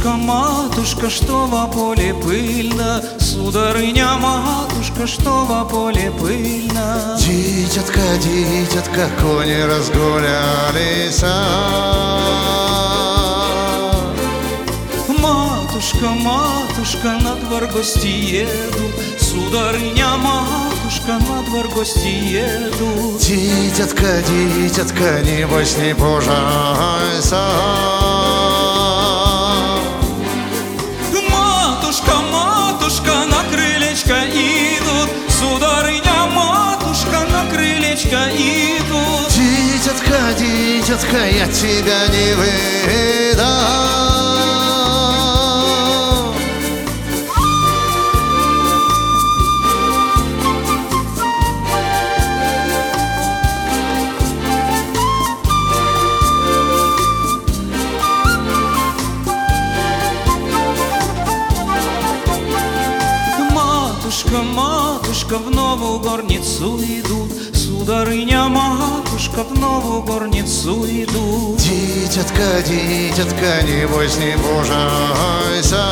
матушка, что во поле пыльно, сударыня, матушка, что во поле пыльно. Дитятка, кони разгулялись. Матушка, на двор гости едут, сударыня, матушка, на двор гости едут. Дитятка, небось не пужайся. Матушка, на крылечко идут, сударыня, матушка, на крылечко идут. Дитятка, я тебя не выдам. Матушка, в новую горницу идут, сударыня, матушка, в новую горницу идут. Дитятка, небось не пужайся.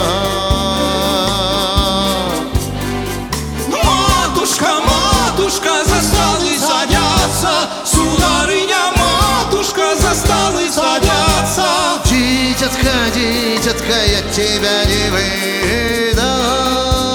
Матушка, за столы садятся, сударыня, матушка, за столы садятся. Дитятка, я тебя не выдам.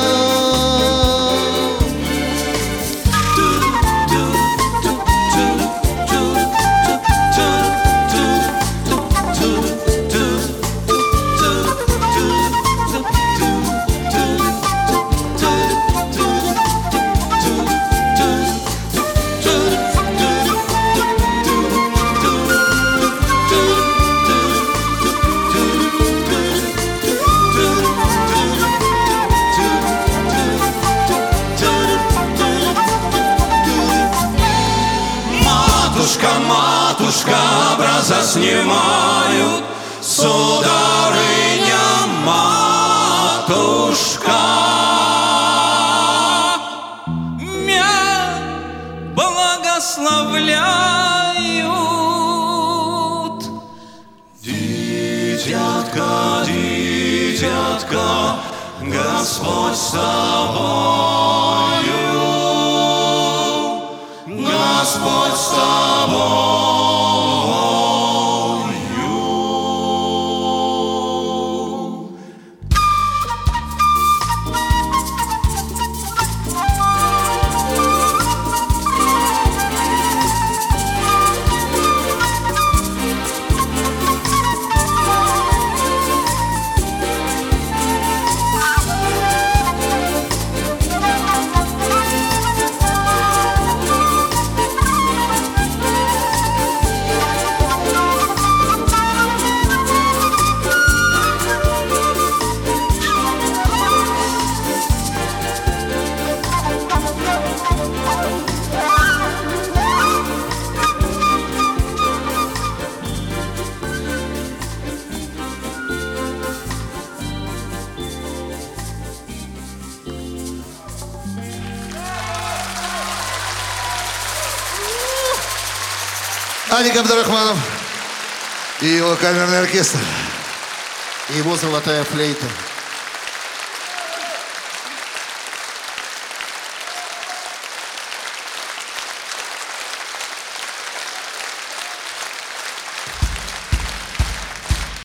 Матушка, образа снимают, сударыня, матушка. Мя благословляют. Дитятка, Господь с тобою, Господь с тобою. Адик Абдурахманов и его камерный оркестр, и его золотая флейта.